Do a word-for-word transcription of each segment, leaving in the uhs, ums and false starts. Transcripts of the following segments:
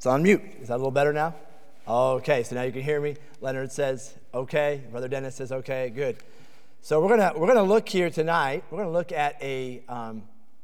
It's on mute. Is that a little better now? Okay, so now you can hear me. Leonard says, okay. Brother Dennis says, okay, good. So we're gonna we're gonna look here tonight. We're gonna look at a um,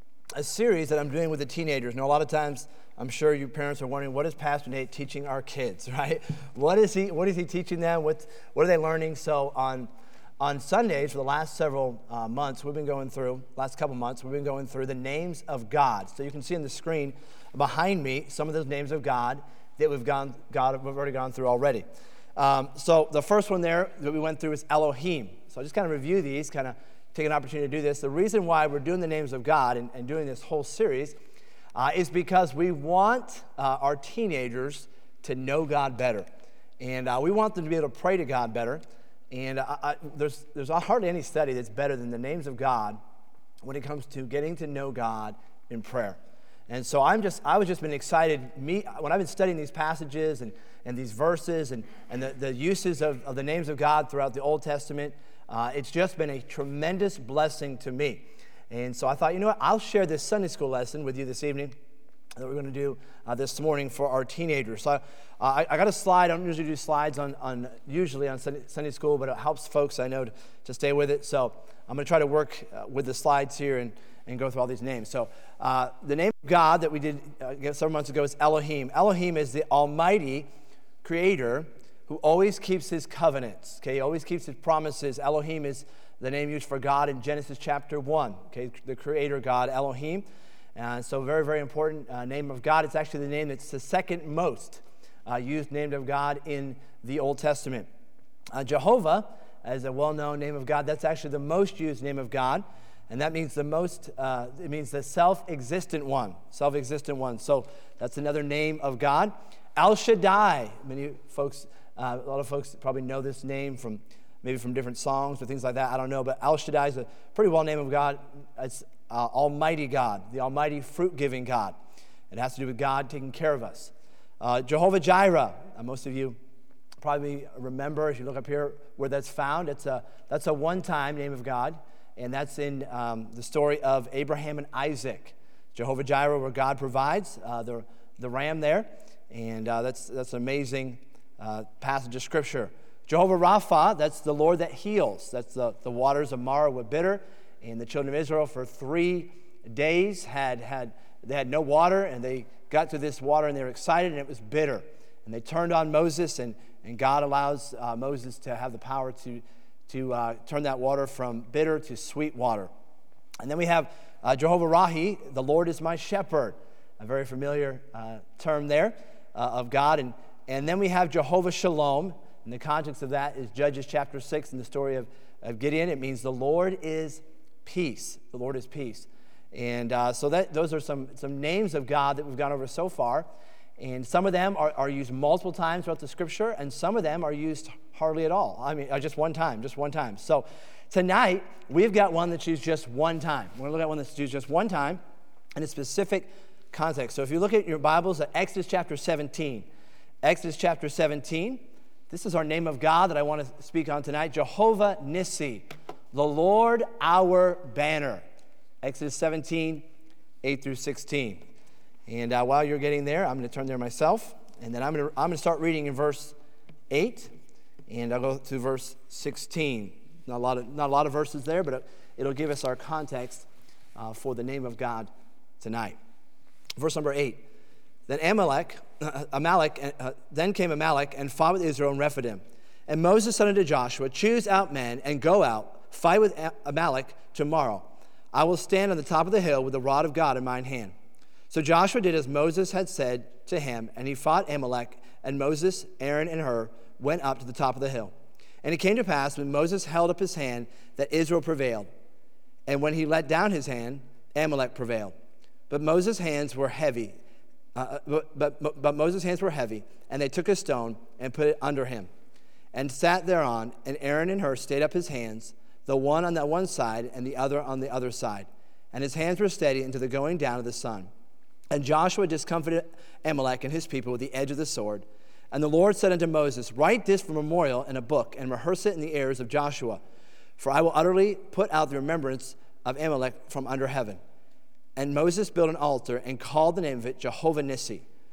a series that I'm doing with the teenagers. Now, a lot of times, I'm sure you parents are wondering, what is Pastor Nate teaching our kids, right? What is he What is he teaching them? What What are they learning? So on on Sundays for the last several uh, months, we've been going through last couple months. We've been going through the names of God. So you can see on the screen behind me some of those names of God that we've gone God we've already gone through already. Um, so the first one there that we went through is Elohim. So I'll just kind of review these, kind of take an opportunity to do this. The reason why we're doing the names of God and, and doing this whole series uh, is because we want uh, our teenagers to know God better. And uh, we want them to be able to pray to God better. And uh, I, there's, there's hardly any study that's better than the names of God when it comes to getting to know God in prayer. And so I'm just, I was just been excited. Me, when I've been studying these passages and, and these verses and, and the, the uses of, of the names of God throughout the Old Testament, uh, it's just been a tremendous blessing to me. And so I thought, you know what, I'll share this Sunday school lesson with you this evening that we're going to do uh, this morning for our teenagers. So uh, I, I got a slide. I don't usually do slides on, on usually on Sunday, Sunday school, but it helps folks, I know, to, to stay with it. So I'm going to try to work uh, with the slides here and, and go through all these names. So uh, the name of God that we did uh, several months ago is Elohim. Elohim is the Almighty Creator who always keeps His covenants. Okay, He always keeps His promises. Elohim is the name used for God in Genesis chapter one. Okay, the Creator God, Elohim. And so very, very important uh, name of God. It's actually the name that's the second most uh, used name of God in the Old Testament. Uh, Jehovah, as a well-known name of God, that's actually the most used name of God. And that means the most, uh, it means the self-existent one, self-existent one. So that's another name of God. El Shaddai, many folks, uh, a lot of folks probably know this name from maybe from different songs or things like that. I don't know, but El Shaddai is a pretty well name of God. It's uh, Almighty God, the Almighty fruit-giving God. It has to do with God taking care of us. Uh, Jehovah Jireh, uh, most of you probably remember, if you look up here where that's found, it's a, that's a one-time name of God. And that's in um, the story of Abraham and Isaac. Jehovah Jireh, where God provides, uh, the, the ram there. And uh, that's, that's an amazing uh, passage of Scripture. Jehovah Rapha, that's the Lord that heals. That's the, the waters of Marah were bitter. And the children of Israel for three days had, had, they had no water. And they got to this water and they were excited and it was bitter. And they turned on Moses and, and God allows uh, Moses to have the power to to uh, turn that water from bitter to sweet water. And then we have uh, Jehovah Rahi, the Lord is my shepherd, a very familiar uh, term there uh, of God. And, and then we have Jehovah Shalom, and the context of that is Judges chapter six in the story of, of Gideon. It means the Lord is peace. The Lord is peace. And uh, so that those are some, some names of God that we've gone over so far. And some of them are, are used multiple times throughout the Scripture, and some of them are used hardly at all. I mean, just one time, just one time. So tonight, we've got one that's used just one time. We're going to look at one that's used just one time in a specific context. So if you look at your Bibles at Exodus chapter seventeen, Exodus chapter seventeen, this is our name of God that I want to speak on tonight, Jehovah Nissi, the Lord our banner. Exodus seventeen, eight through sixteen. And uh, while you're getting there, I'm going to turn there myself, and then I'm going to I'm going to start reading in verse eight, and I'll go to verse sixteen. Not a lot of not a lot of verses there, but it'll give us our context uh, for the name of God tonight. Verse number eight. Then Amalek, uh, Amalek, uh, then came Amalek and fought with Israel in Rephidim. And Moses said unto Joshua, choose out men and go out, fight with Amalek tomorrow. I will stand on the top of the hill with the rod of God in mine hand. So Joshua did as Moses had said to him, and he fought Amalek, and Moses, Aaron, and Hur went up to the top of the hill. And it came to pass, when Moses held up his hand, that Israel prevailed. And when he let down his hand, Amalek prevailed. But Moses' hands were heavy. Uh, but, but, but Moses' hands were heavy, and they took a stone and put it under him, and sat thereon, and Aaron and Hur stayed up his hands, the one on that one side, and the other on the other side. And his hands were steady unto the going down of the sun. And Joshua discomfited Amalek and his people with the edge of the sword. And the Lord said unto Moses, write this for memorial in a book, and rehearse it in the ears of Joshua. For I will utterly put out the remembrance of Amalek from under heaven. And Moses built an altar and called the name of it Jehovah Nissi.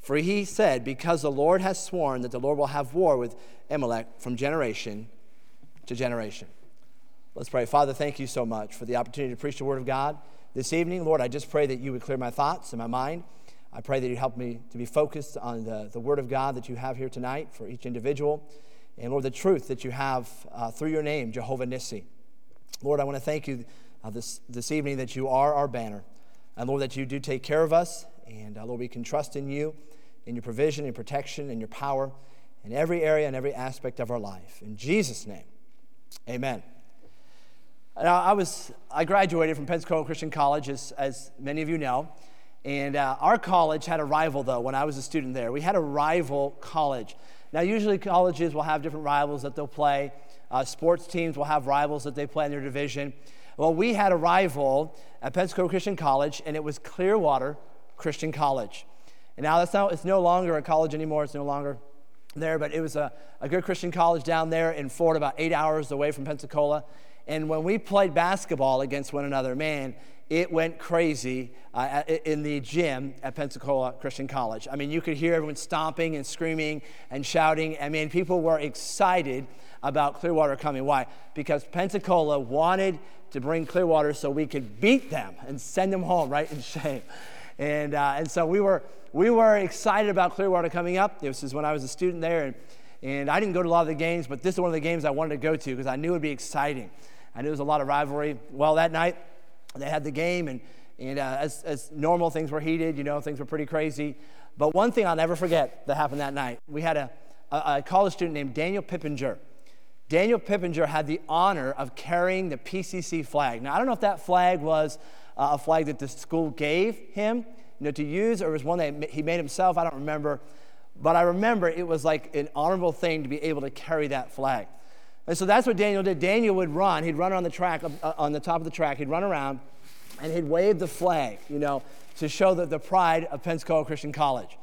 For he said, because the Lord has sworn that the Lord will have war with Amalek from generation to generation. Let's pray. Father, thank you so much for the opportunity to preach the word of God this evening. Lord, I just pray that you would clear my thoughts and my mind. I pray that you help me to be focused on the, the word of God that you have here tonight for each individual. And Lord, the truth that you have uh, through your name, Jehovah Nissi. Lord, I want to thank you uh, this, this evening that you are our banner. And Lord, that you do take care of us. And uh, Lord, we can trust in you, in your provision and protection and your power in every area and every aspect of our life. In Jesus' name, amen. Now, I was I graduated from Pensacola Christian College, as, as many of you know, and uh, our college had a rival, though, when I was a student there. We had a rival college. Now, usually colleges will have different rivals that they'll play. Uh, sports teams will have rivals that they play in their division. Well, we had a rival at Pensacola Christian College, and it was Clearwater Christian College. And now that's not, it's no longer a college anymore. It's no longer there, but it was a, a good Christian college down there in Florida, about eight hours away from Pensacola. And when we played basketball against one another, man, it went crazy uh, in the gym at Pensacola Christian College. I mean, you could hear everyone stomping and screaming and shouting. I mean, people were excited about Clearwater coming. Why? Because Pensacola wanted to bring Clearwater so we could beat them and send them home, right, in shame. And uh, and so we were we were excited about Clearwater coming up. This is when I was a student there, and, and I didn't go to a lot of the games, but this is one of the games I wanted to go to because I knew it would be exciting. I knew there was a lot of rivalry. Well, that night, they had the game, and, and uh, as, as normal, things were heated. You know, things were pretty crazy. But one thing I'll never forget that happened that night, we had a, a, a college student named Daniel Pippinger. Daniel Pippinger had the honor of carrying the P C C flag. Now, I don't know if that flag was uh, a flag that the school gave him, you know, to use, or it was one that he made himself. I don't remember. But I remember it was like an honorable thing to be able to carry that flag. And so that's what Daniel did. Daniel would run. He'd run on the track, uh, on the top of the track. He'd run around, and he'd wave the flag, you know, to show that the pride of Pensacola Christian College.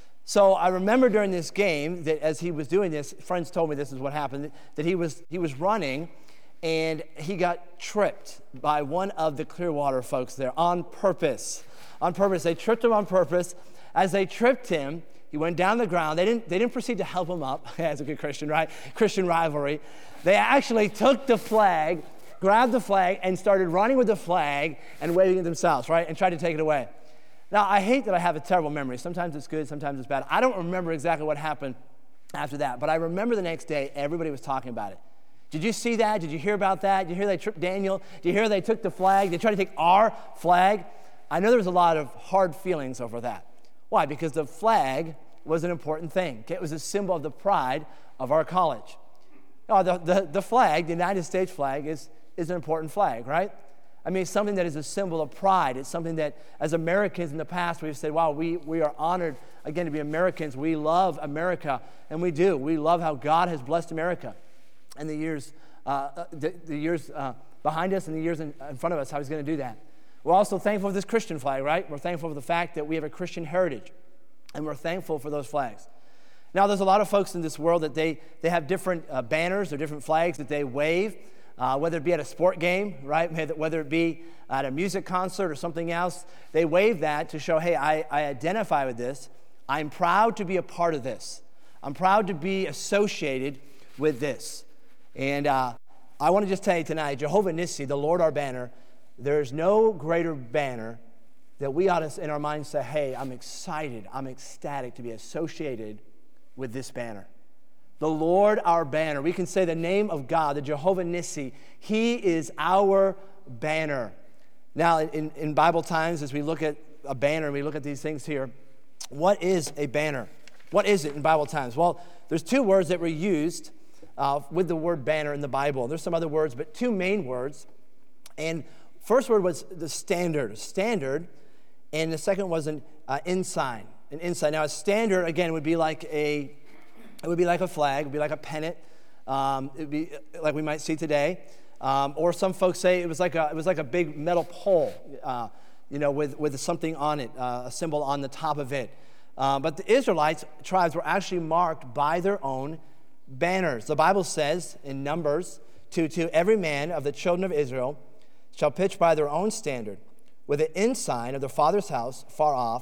So I remember during this game that as he was doing this, friends told me this is what happened, that he was he was running, and he got tripped by one of the Clearwater folks there on purpose. On purpose. They tripped him on purpose. As they tripped him, he went down the ground. They didn't, they didn't proceed to help him up. As a good Christian, right? Christian rivalry. They actually took the flag, grabbed the flag, and started running with the flag and waving it themselves, right? And tried to take it away. Now, I hate that I have a terrible memory. Sometimes it's good, sometimes it's bad. I don't remember exactly what happened after that, but I remember the next day, everybody was talking about it. Did you see that? Did you hear about that? Did you hear they tripped Daniel? Did you hear they took the flag? They tried to take our flag? I know there was a lot of hard feelings over that. Why? Because the flag was an important thing. Okay? It was a symbol of the pride of our college. Oh, the, the, the flag, the United States flag, is, is an important flag, right? I mean, it's something that is a symbol of pride. It's something that, as Americans in the past, we've said, wow, we, we are honored, again, to be Americans. We love America, and we do. We love how God has blessed America and the years, uh, the, the years uh, behind us and the years in, in front of us, how he's going to do that. We're also thankful for this Christian flag, right? We're thankful for the fact that we have a Christian heritage, and we're thankful for those flags. Now, there's a lot of folks in this world that they, they have different uh, banners or different flags that they wave, uh, whether it be at a sport game, right? Whether it be at a music concert or something else. They wave that to show, hey, I, I identify with this. I'm proud to be a part of this. I'm proud to be associated with this. And uh, I want to just tell you tonight, Jehovah Nissi, the Lord our banner, there's no greater banner that we ought to, in our minds, say, hey, I'm excited, I'm ecstatic to be associated with this banner. The Lord our banner. We can say the name of God, the Jehovah Nissi. He is our banner. Now, in, in Bible times, as we look at a banner, and we look at these things here, what is a banner? What is it in Bible times? Well, there's two words that were used uh, with the word banner in the Bible. There's some other words, but two main words. And first word was the standard, standard, and the second was an uh, ensign, an ensign. Now, a standard again would be like a, it would be like a flag, it would be like a pennant, um, it would be like we might see today, um, or some folks say it was like a, it was like a big metal pole, uh, you know, with with something on it, uh, a symbol on the top of it. Uh, but the Israelites tribes were actually marked by their own banners. The Bible says in Numbers two two, every man of the children of Israel shall pitch by their own standard, with an ensign of their father's house far off,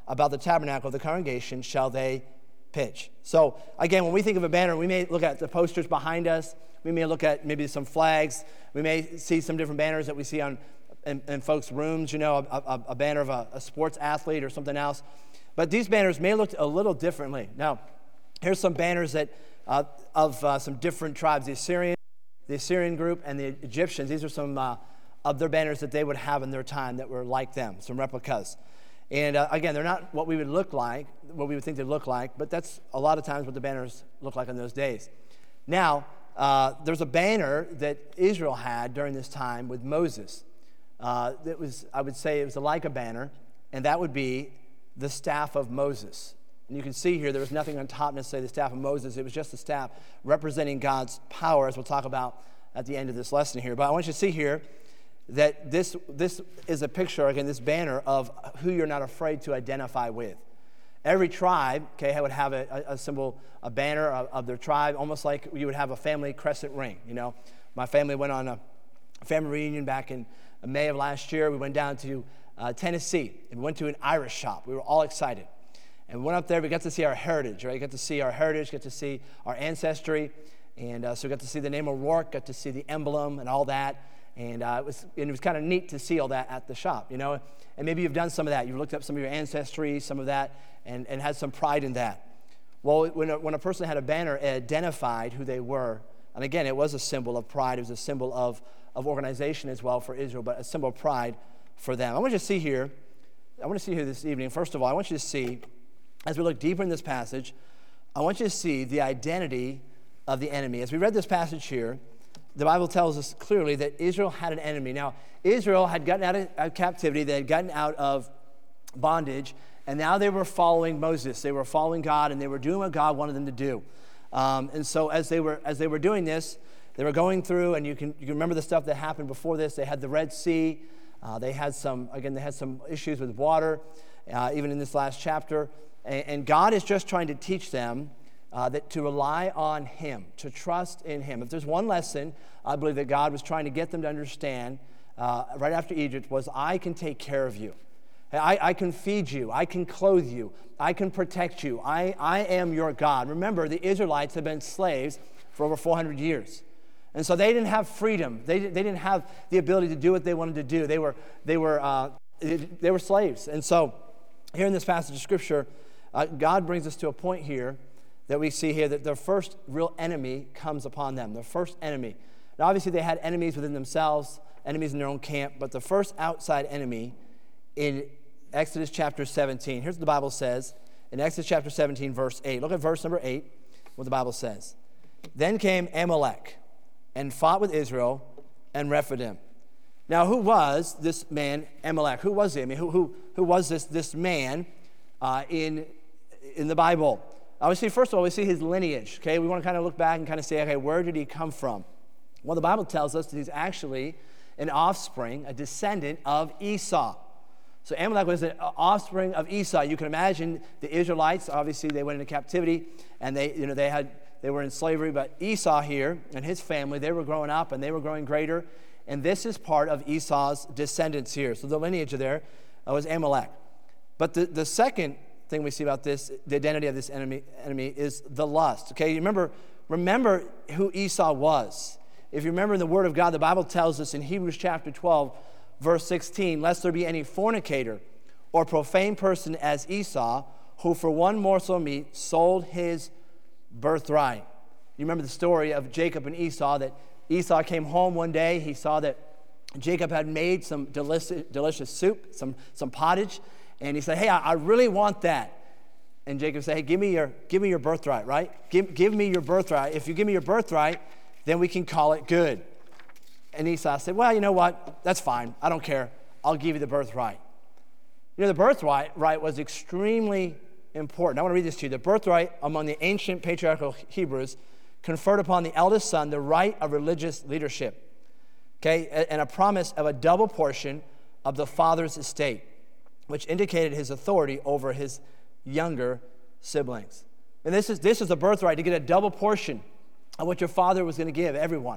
about the tabernacle of the congregation shall they pitch. So again, when we think of a banner, we may look at the posters behind us. We may look at maybe some flags. We may see some different banners that we see on in, in folks' rooms, you know, a, a, a banner of a, a sports athlete or something else. But these banners may look a little differently. Now, here's some banners that uh, of uh, some different tribes, the Assyrian, the Assyrian group and the Egyptians. These are some uh, of their banners that they would have in their time that were like them, some replicas. And uh, again, they're not what we would look like, what we would think they'd look like, but that's a lot of times what the banners look like in those days. Now, uh, there's a banner that Israel had during this time with Moses. Uh, that was, I would say, it was like a banner, and that would be the staff of Moses. And you can see here, there was nothing on top necessarily the staff of Moses. It was just the staff representing God's power, as we'll talk about at the end of this lesson here. But I want you to see here that this, this is a picture, again, this banner of who you're not afraid to identify with. Every tribe, okay, would have a, a symbol, a banner of, of their tribe, almost like you would have a family crescent ring, you know. My family went on a family reunion back in May of last year. We went down to uh, Tennessee and we went to an Irish shop. We were all excited. And we went up there, we got to see our heritage, right? We got to see our heritage, got to see our ancestry. And uh, so we got to see the name O'Rourke, got to see the emblem and all that. And, uh, it was, and it was kind of neat to see all that at the shop, you know. And maybe you've done some of that. You've looked up some of your ancestry, some of that, and, and had some pride in that. Well, when a, when a person had a banner, it identified who they were. And again, it was a symbol of pride. It was a symbol of, of organization as well for Israel, but a symbol of pride for them. I want you to see here, I want to see here this evening, first of all, I want you to see, as we look deeper in this passage, I want you to see the identity of the enemy. As we read this passage here, the Bible tells us clearly that Israel had an enemy. Now, Israel had gotten out of, out of captivity. They had gotten out of bondage, and now they were following Moses. They were following God, and they were doing what God wanted them to do. Um, and so as they were as they were doing this, they were going through, and you can you can remember the stuff that happened before this. They had the Red Sea. Uh, they had some, again, they had some issues with water, uh, even in this last chapter. And, and God is just trying to teach them Uh, that to rely on Him, to trust in Him. If there's one lesson I believe that God was trying to get them to understand uh, right after Egypt was, I can take care of you. I, I can feed you. I can clothe you. I can protect you. I, I am your God. Remember, the Israelites had been slaves for over four hundred years. And so they didn't have freedom. They, they didn't have the ability to do what they wanted to do. They were, they were, uh, they were slaves. And so here in this passage of Scripture, uh, God brings us to a point here that we see here that their first real enemy comes upon them, their first enemy. Now, obviously, they had enemies within themselves, enemies in their own camp, but the first outside enemy in Exodus chapter seventeen. Here's what the Bible says in Exodus chapter seventeen, verse eight. Look at verse number eight, what the Bible says. Then came Amalek and fought with Israel and Rephidim. Now, who was this man, Amalek? Who was he? I mean, who, who, who was this, this man uh, in, in the Bible? Uh, we see, first of all, we see his lineage, okay? We want to kind of look back and kind of say, okay, where did he come from? Well, the Bible tells us that he's actually an offspring, a descendant of Esau. So Amalek was an offspring of Esau. You can imagine the Israelites, obviously they went into captivity and they, you know, they had, they were in slavery, but Esau here and his family, they were growing up and they were growing greater. And this is part of Esau's descendants here. So the lineage there uh, was Amalek. But the, the second thing we see about this, the identity of this enemy, enemy is the lust. Okay, you remember, remember who Esau was. If you remember in the Word of God, the Bible tells us in Hebrews chapter twelve, verse sixteen, lest there be any fornicator or profane person as Esau, who for one morsel of meat sold his birthright. You remember the story of Jacob and Esau, that Esau came home one day, he saw that Jacob had made some delicious, delicious soup, some, some pottage, and he said, hey, I, I really want that. And Jacob said, hey, give me your, give me your birthright, right? Give, give me your birthright. If you give me your birthright, then we can call it good. And Esau said, well, you know what? That's fine. I don't care. I'll give you the birthright. You know, the birthright right, was extremely important. I want to read this to you. The birthright among the ancient patriarchal Hebrews conferred upon the eldest son the right of religious leadership, okay, and a promise of a double portion of the father's estate, which indicated his authority over his younger siblings. And this is this is the birthright, to get a double portion of what your father was going to give everyone.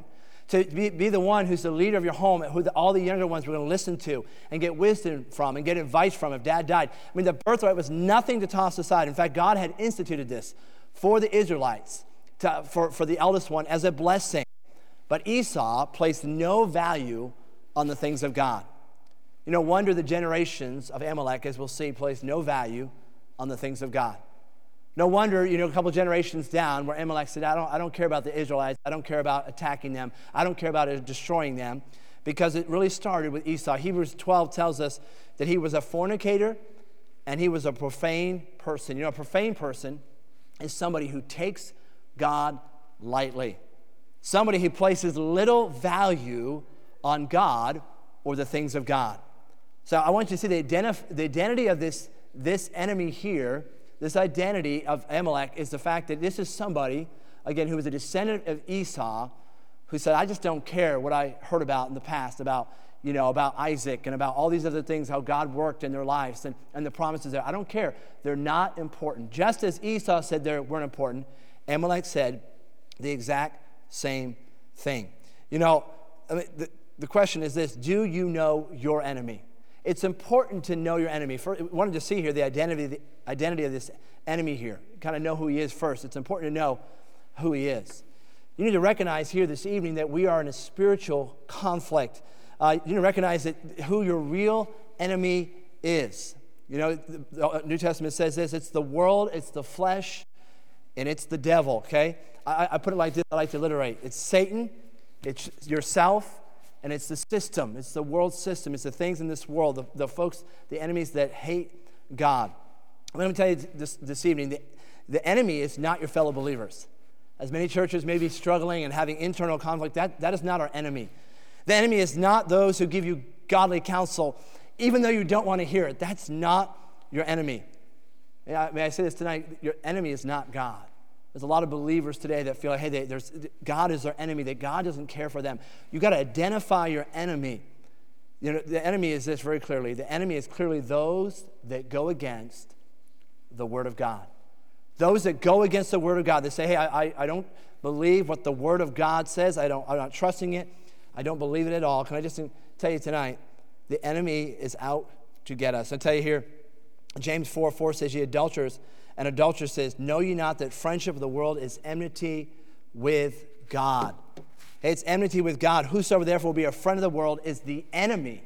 to be, be the one who's the leader of your home, who the, all the younger ones were going to listen to and get wisdom from and get advice from if dad died. I mean, the birthright was nothing to toss aside. In fact, God had instituted this for the Israelites, to, for, for the eldest one, as a blessing. But Esau placed no value on the things of God. You know, wonder the generations of Amalek, as we'll see, placed no value on the things of God. No wonder, you know, a couple generations down where Amalek said, I don't, I don't care about the Israelites. I don't care about attacking them. I don't care about destroying them, because it really started with Esau. Hebrews twelve tells us that he was a fornicator and he was a profane person. You know, a profane person is somebody who takes God lightly. Somebody who places little value on God or the things of God. So I want you to see the, identif- the identity of this, this enemy here. This identity of Amalek is the fact that this is somebody, again, who was a descendant of Esau, who said, I just don't care what I heard about in the past about, you know, about Isaac and about all these other things, how God worked in their lives and, and the promises there. I don't care. They're not important. Just as Esau said they weren't important, Amalek said the exact same thing. You know, I mean, the, the question is this: do you know your enemy? It's important to know your enemy. For, we wanted to see here the identity, the identity of this enemy here. Kind of know who he is first. It's important to know who he is. You need to recognize here this evening that we are in a spiritual conflict. Uh, you need to recognize that who your real enemy is. You know, the New Testament says this: it's the world, it's the flesh, and it's the devil, okay? I, I put it like this, I like to alliterate. It's Satan, it's yourself, and it's the system. It's the world system. It's the things in this world, the, the folks, the enemies that hate God. Let me tell you this, this evening, the, the enemy is not your fellow believers. As many churches may be struggling and having internal conflict, that, that is not our enemy. The enemy is not those who give you godly counsel, even though you don't want to hear it. That's not your enemy. May I, may I say this tonight? Your enemy is not God. There's a lot of believers today that feel like, hey, they, there's, God is their enemy, that God doesn't care for them. You've got to identify your enemy. You know, the enemy is this very clearly. The enemy is clearly those that go against the Word of God. Those that go against the Word of God. They say, hey, I, I, I don't believe what the Word of God says. I don't, I'm not trusting it. I don't believe it at all. Can I just tell you tonight, the enemy is out to get us. I'll tell you here, James four four says, ye adulterers and adulteress says, know ye not that friendship with the world is enmity with God? Hey, it's enmity with God. Whosoever therefore will be a friend of the world is the enemy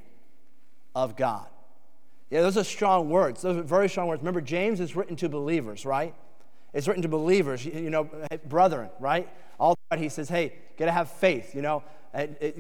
of God. Yeah, those are strong words. Those are very strong words. Remember, James is written to believers, right? It's written to believers, you know, brethren, right? All that he says, hey, you got to have faith, you know. It,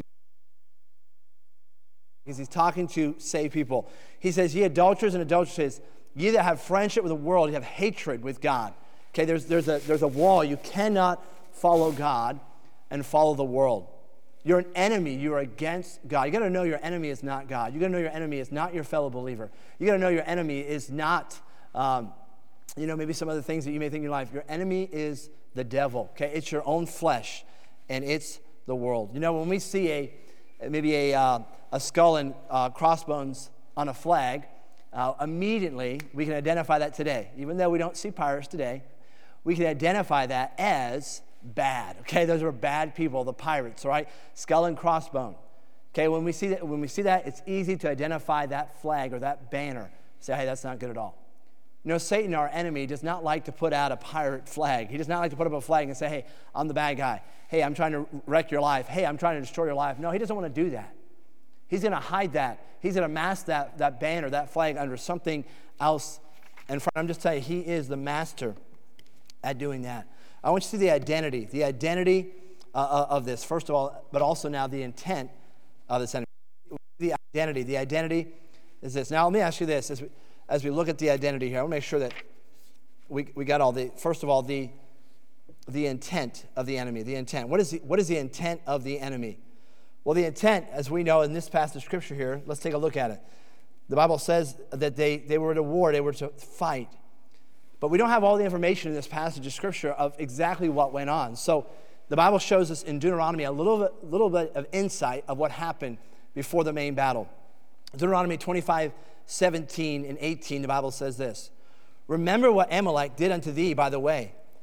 because he's talking to saved people. He says, ye adulterers and adulteresses, ye that have friendship with the world, you have hatred with God. Okay, there's, there's, a, there's a wall. You cannot follow God and follow the world. You're an enemy. You're against God. You got to know your enemy is not God. You got to know your enemy is not your fellow believer. You got to know your enemy is not, um, you know, maybe some other things that you may think in your life. Your enemy is the devil. Okay, it's your own flesh, and it's the world. You know, when we see a maybe a uh, a skull and uh, crossbones on a flag, uh, immediately we can identify that today. Even though we don't see pirates today, we can identify that as bad. Okay, those are bad people, the pirates, right? Skull and crossbone. Okay, when we see that, when we see that, it's easy to identify that flag or that banner. Say, hey, that's not good at all. You know, Satan, our enemy, does not like to put out a pirate flag. He does not like to put up a flag and say, hey, I'm the bad guy. Hey, I'm trying to wreck your life. Hey, I'm trying to destroy your life. No, he doesn't want to do that. He's going to hide that. He's going to mask that, that banner, that flag under something else. And friend, I'm just telling you, he is the master at doing that. I want you to see the identity, the identity uh, of this, first of all, but also now the intent of this enemy. The identity, the identity is this. Now, let me ask you this. As we, as we look at the identity here, I want to make sure that we, we got all the, first of all, the, the intent of the enemy, the intent. What is the, what is the intent of the enemy? Well, the intent, as we know in this passage of Scripture here, let's take a look at it. The Bible says that they, they were at a war, they were to fight. But we don't have all the information in this passage of Scripture of exactly what went on. So the Bible shows us in Deuteronomy a little bit, little bit of insight of what happened before the main battle. Deuteronomy twenty-five, seventeen and eighteen, the Bible says this. Remember what Amalek did unto thee by the way,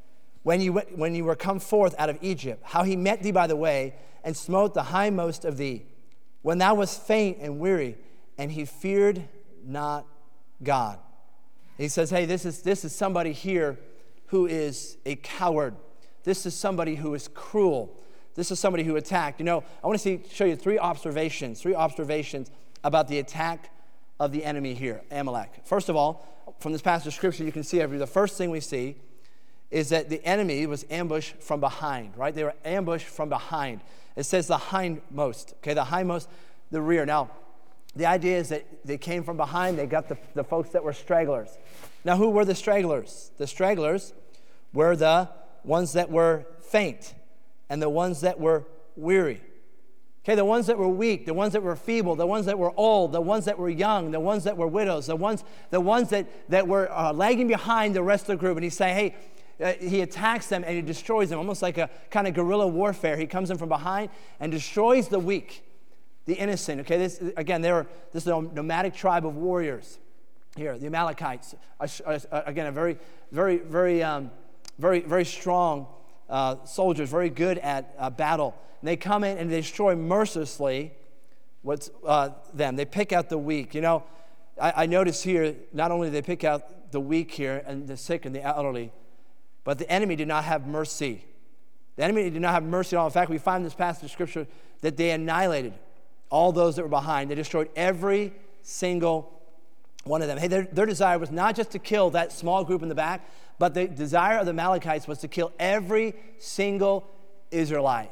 when you, went- when you were come forth out of Egypt, how he met thee by the way, and smote the hindmost of thee, when thou wast faint and weary, and he feared not God. He says, hey, this is, this is somebody here who is a coward. This is somebody who is cruel. This is somebody who attacked. You know, I want to see, show you three observations, three observations about the attack of the enemy here, Amalek. First of all, from this passage of Scripture, you can see every, the first thing we see is that the enemy was ambushed from behind, right? They were ambushed from behind. It says the hindmost, okay, the hindmost, the rear. Now, the idea is that they came from behind. They got the, the folks that were stragglers. Now, who were the stragglers? The stragglers were the ones that were faint and the ones that were weary. Okay, the ones that were weak, the ones that were feeble, the ones that were old, the ones that were young, the ones that were widows, the ones, the ones that, that were uh, lagging behind the rest of the group. And he's saying, hey, uh, he attacks them and he destroys them, almost like a kind of guerrilla warfare. He comes in from behind and destroys the weak, the innocent. Okay, this again, they were, this is a nomadic tribe of warriors here, the Amalekites. Uh, uh, again, a very, very, very, um, very, very strong uh, soldiers, very good at uh, battle. And they come in and they destroy mercilessly what's uh, them. They pick out the weak. You know, I, I notice here, not only do they pick out the weak here and the sick and the elderly, but the enemy did not have mercy. The enemy did not have mercy at all. In fact, we find in this passage of Scripture that they annihilated all those that were behind. They destroyed every single one of them. Hey, their, their desire was not just to kill that small group in the back, but the desire of the Amalekites was to kill every single Israelite,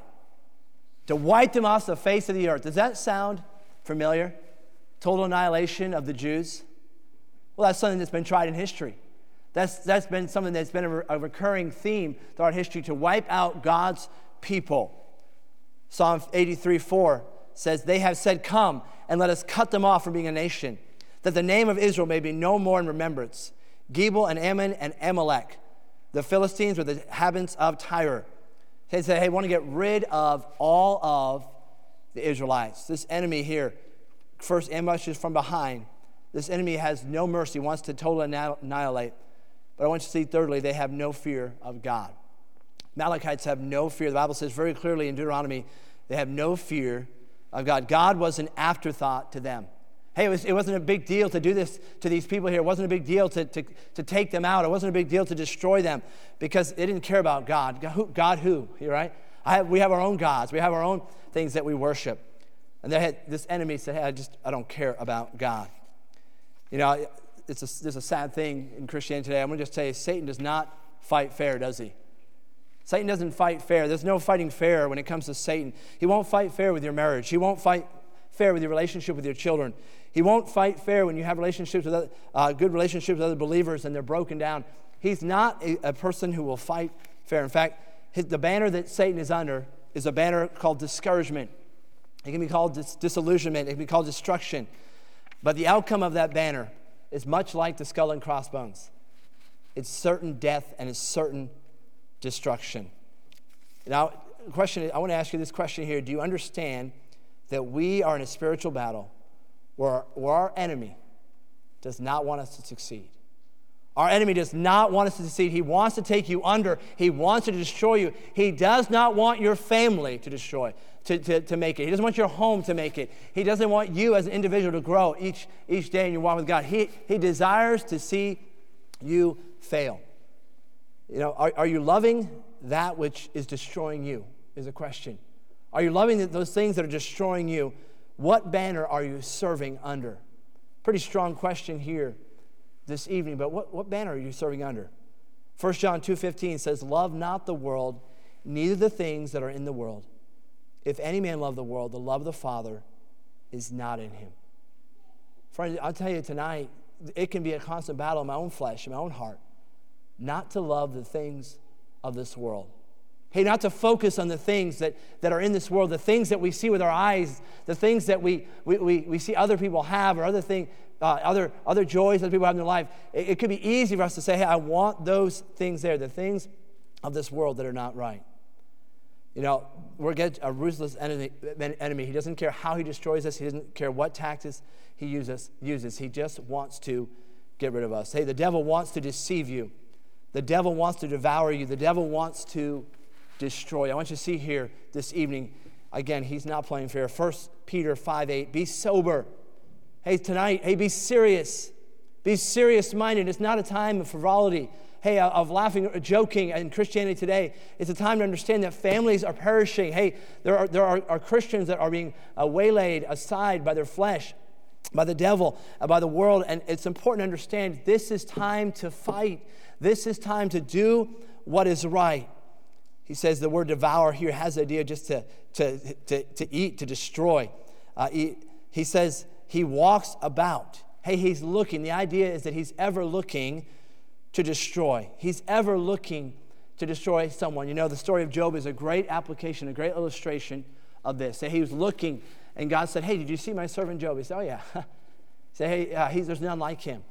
to wipe them off the face of the earth. Does that sound familiar? Total annihilation of the Jews? Well, that's something that's been tried in history. That's, that's been something that's been a, a recurring theme throughout history, to wipe out God's people. Psalm eighty-three four says, they have said, come, and let us cut them off from being a nation, that the name of Israel may be no more in remembrance. Gebal and Ammon and Amalek, the Philistines were the inhabitants of Tyre. They say, hey, we want to get rid of all of the Israelites. This enemy here first ambushes from behind. This enemy has no mercy, wants to totally annihilate. But I want you to see, thirdly, they have no fear of God. Amalekites have no fear. The Bible says very clearly in Deuteronomy, they have no fear of God. God was an afterthought to them. Hey, it, was, it wasn't a big deal to do this to these people here. It wasn't a big deal to, to, to take them out. It wasn't a big deal to destroy them, because they didn't care about God. God who? God who? Right? I have, we have our own gods. We have our own things that we worship. And they had, this enemy said, hey, I just, I don't care about God. You know, it's a, there's a sad thing in Christianity today. I'm going to just tell you, Satan does not fight fair, does he? Satan doesn't fight fair. There's no fighting fair when it comes to Satan. He won't fight fair with your marriage. He won't fight fair with your relationship with your children. He won't fight fair when you have relationships with other, uh, good relationships with other believers and they're broken down. He's not a, a person who will fight fair. In fact, his, the banner that Satan is under is a banner called discouragement. It can be called dis- disillusionment. It can be called destruction. But the outcome of that banner is much like the skull and crossbones. It's certain death and it's certain destruction. Now, question, I want to ask you this question here. Do you understand that we are in a spiritual battle where, where our enemy does not want us to succeed? Our enemy does not want us to succeed. He wants to take you under. He wants to destroy you. He does not want your family to destroy, to, to, to make it. He doesn't want your home to make it. He doesn't want you as an individual to grow each, each day in your walk with God. He, he desires to see you fail. You know, are, are you loving that which is destroying you, is a question. Are you loving those things that are destroying you? What banner are you serving under? Pretty strong question here this evening, but what, what banner are you serving under? First John two fifteen says, love not the world, neither the things that are in the world. If any man love the world, the love of the Father is not in him. Friends, I'll tell you tonight, it can be a constant battle in my own flesh, in my own heart, not to love the things of this world. Hey, not to focus on the things that, that are in this world, the things that we see with our eyes, the things that we we, we, we see other people have, or other thing, uh, other other joys that people have in their life. It, it could be easy for us to say, hey, I want those things there, the things of this world that are not right. You know, we're against a ruthless enemy, enemy. He doesn't care how he destroys us. He doesn't care what tactics he uses. uses. He just wants to get rid of us. Hey, the devil wants to deceive you. The devil wants to devour you. The devil wants to destroy you. I want you to see here this evening, again, he's not playing fair. First Peter five eight, be sober. Hey, tonight, hey, be serious. Be serious-minded. It's not a time of frivolity, hey, of laughing or joking in Christianity today. It's a time to understand that families are perishing. Hey, there are, there are, are Christians that are being uh, waylaid aside by their flesh, by the devil, uh, by the world, and it's important to understand this is time to fight. This is time to do what is right. He says the word devour here has the idea just to, to, to, to eat, to destroy. Uh, he, he says he walks about. Hey, he's looking. The idea is that he's ever looking to destroy. He's ever looking to destroy someone. You know, the story of Job is a great application, a great illustration of this. That he was looking, and God said, hey, did you see my servant Job? He said, oh, yeah. He said, hey, uh, he's, there's none like him.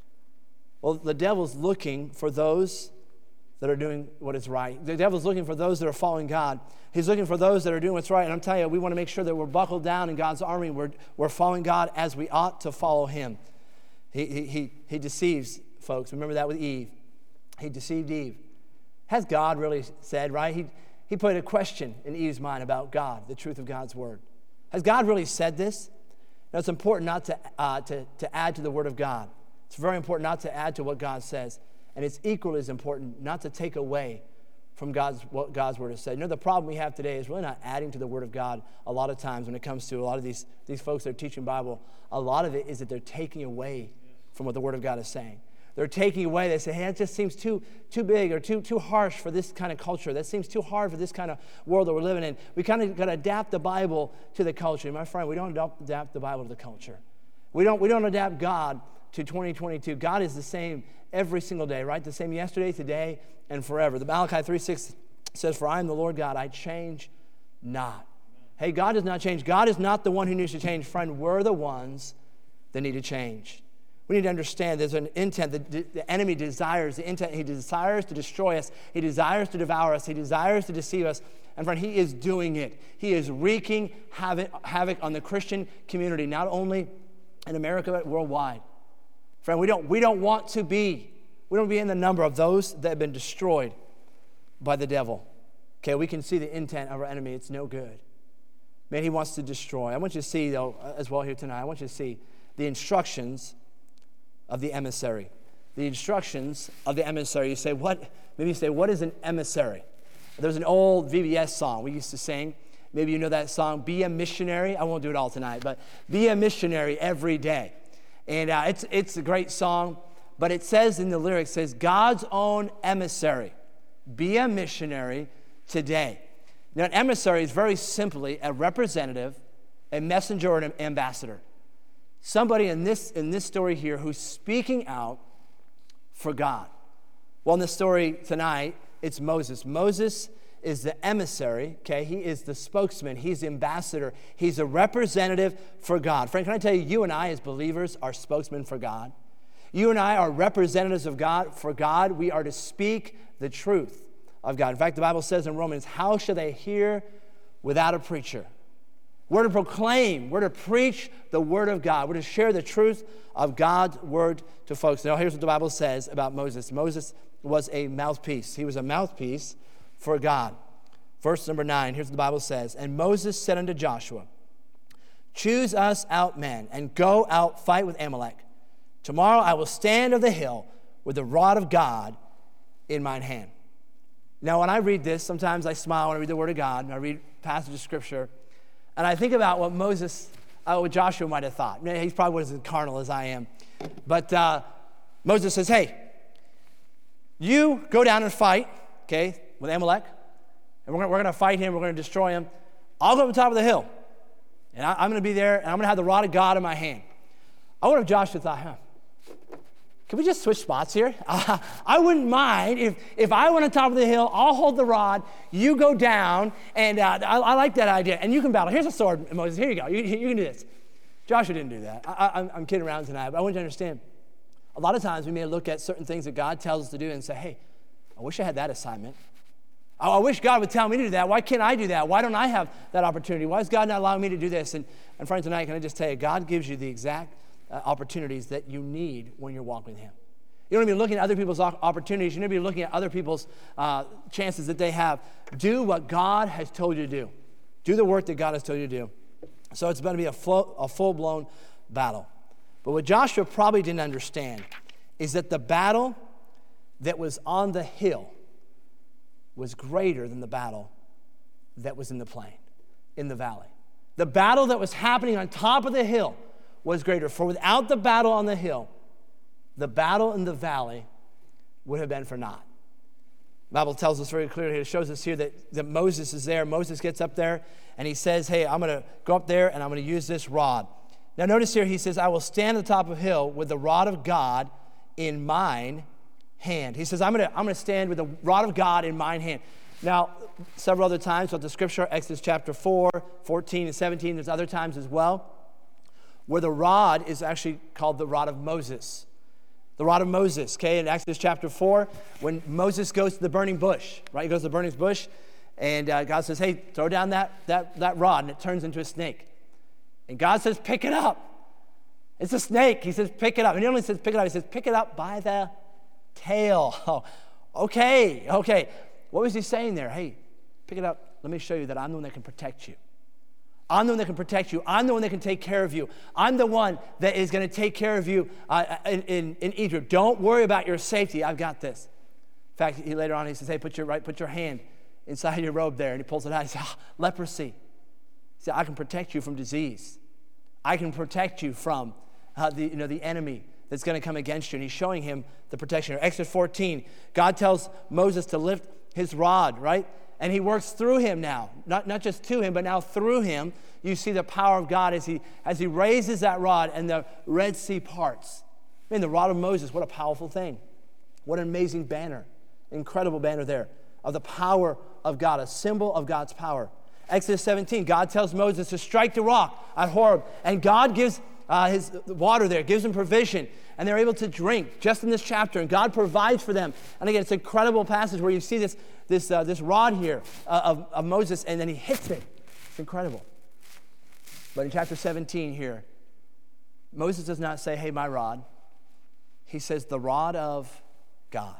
Well, the devil's looking for those that are doing what is right. The devil's looking for those that are following God. He's looking for those that are doing what's right. And I'm telling you, we want to make sure that we're buckled down in God's army. We're, we're following God as we ought to follow him. He, he, he, he deceives folks. Remember that with Eve. He deceived Eve. Has God really said, right? He, he put a question in Eve's mind about God, the truth of God's word. Has God really said this? Now, it's important not to, uh, to, to add to the word of God. It's very important not to add to what God says. And it's equally as important not to take away from God's what God's word has said. You know, the problem we have today is really not adding to the word of God a lot of times when it comes to a lot of these, these folks that are teaching Bible. A lot of it is that they're taking away from what the word of God is saying. They're taking away. They say, hey, that just seems too too big or too too harsh for this kind of culture. That seems too hard for this kind of world that we're living in. We kind of got to adapt the Bible to the culture. My friend, we don't adapt, adapt the Bible to the culture. We don't, we don't adapt God to twenty twenty-two. God is the same every single day, right? The same yesterday, today, and forever. The Malachi three six says, for I am the Lord God, I change not. Hey, God does not change. God is not the one who needs to change. Friend, we're the ones that need to change. We need to understand there's an intent. The, the enemy desires the intent. He desires to destroy us. He desires to devour us. He desires to deceive us. And friend, he is doing it. He is wreaking havoc, havoc on the Christian community, not only in America, but worldwide. Friend, we don't, we don't want to be, we don't be in the number of those that have been destroyed by the devil. Okay, we can see the intent of our enemy. It's no good. Man, he wants to destroy. I want you to see, though, as well here tonight, I want you to see the instructions of the emissary. The instructions of the emissary. You say, what? Maybe you say, what is an emissary? There's an old V B S song we used to sing. Maybe you know that song, Be a Missionary. I won't do it all tonight, but be a missionary every day. And uh, it's it's a great song, but it says in the lyrics, it says, God's own emissary. Be a missionary today. Now, an emissary is very simply a representative, a messenger, or an ambassador. Somebody in this in this story here who's speaking out for God. Well, in the story tonight, it's Moses. Moses is the emissary, okay? He is the spokesman. He's the ambassador. He's a representative for God. Friend, can I tell you, you and I as believers are spokesmen for God. You and I are representatives of God. For God, we are to speak the truth of God. In fact, the Bible says in Romans, how shall they hear without a preacher? We're to proclaim, we're to preach the word of God. We're to share the truth of God's word to folks. Now, here's what the Bible says about Moses. Moses was a mouthpiece. He was a mouthpiece for God. Verse number nine, here's what the Bible says. And Moses said unto Joshua, choose us out men, and go out fight with Amalek. Tomorrow I will stand of the hill with the rod of God in mine hand. Now, when I read this, sometimes I smile when I read the word of God, and I read passages of Scripture, and I think about what Moses, uh, what Joshua might have thought. He probably wasn't as carnal as I am. But uh, Moses says, hey, you go down and fight, okay, with Amalek, and we're going we're going to fight him, we're going to destroy him. I'll go up to the top of the hill, and I, I'm going to be there, and I'm going to have the rod of God in my hand. I wonder if Joshua thought, huh, can we just switch spots here? Uh, I wouldn't mind if, if I went on top of the hill, I'll hold the rod, you go down, and uh, I, I like that idea, and you can battle. Here's a sword, Moses, here you go, you, you can do this. Joshua didn't do that. I, I, I'm kidding around tonight, but I want you to understand, a lot of times we may look at certain things that God tells us to do and say, hey, I wish I had that assignment. I, I wish God would tell me to do that. Why can't I do that? Why don't I have that opportunity? Why is God not allowing me to do this? And, and friends, tonight, can I just tell you, God gives you the exact Uh, opportunities that you need when you're walking with him. You don't need to be looking at other people's opportunities. You need to be looking at other people's uh, chances that they have. Do what God has told you to do. Do the work that God has told you to do. So it's going to be a, full, a full-blown battle. But what Joshua probably didn't understand is that the battle that was on the hill was greater than the battle that was in the plain, in the valley. The battle that was happening on top of the hill was greater. For without the battle on the hill, the battle in the valley would have been for naught. The Bible tells us very clearly, it shows us here that, that Moses is there. Moses gets up there and he says, hey, I'm going to go up there and I'm going to use this rod. Now notice here, he says, I will stand at the top of the hill with the rod of God in mine hand. He says, I'm going to I'm going to stand with the rod of God in mine hand. Now, several other times throughout the scripture, Exodus chapter four, fourteen, and seventeen, there's other times as well, where the rod is actually called the rod of Moses. The rod of Moses, okay, in Exodus chapter four, when Moses goes to the burning bush, right? He goes to the burning bush, and uh, God says, hey, throw down that, that, that rod, and it turns into a snake. And God says, pick it up. It's a snake. He says, pick it up. And he only says, pick it up. He says, pick it up by the tail. Oh, okay, okay. What was he saying there? Hey, pick it up. Let me show you that I'm the one that can protect you. I'm the one that can protect you. I'm the one that can take care of you. I'm the one that is going to take care of you uh, in, in, in Egypt. Don't worry about your safety. I've got this. In fact, he later on, he says, hey, put your, right, put your hand inside your robe there. And he pulls it out. He says, oh, leprosy. He said, I can protect you from disease. I can protect you from uh, the, you know, the enemy that's going to come against you. And he's showing him the protection. Exodus fourteen, God tells Moses to lift his rod, right? And he works through him now, not, not just to him, but now through him. You see the power of God as he, as he raises that rod and the Red Sea parts. I mean, the rod of Moses, what a powerful thing. What an amazing banner, incredible banner there of the power of God, a symbol of God's power. Exodus seventeen, God tells Moses to strike the rock at Horeb, and God gives uh, his water there, gives them provision, and they're able to drink just in this chapter, and God provides for them. And again, it's an incredible passage where you see this this uh, this rod here uh, of, of Moses, and then he hits it. It's incredible. But in chapter seventeen here, Moses does not say, hey, my rod. He says, the rod of God.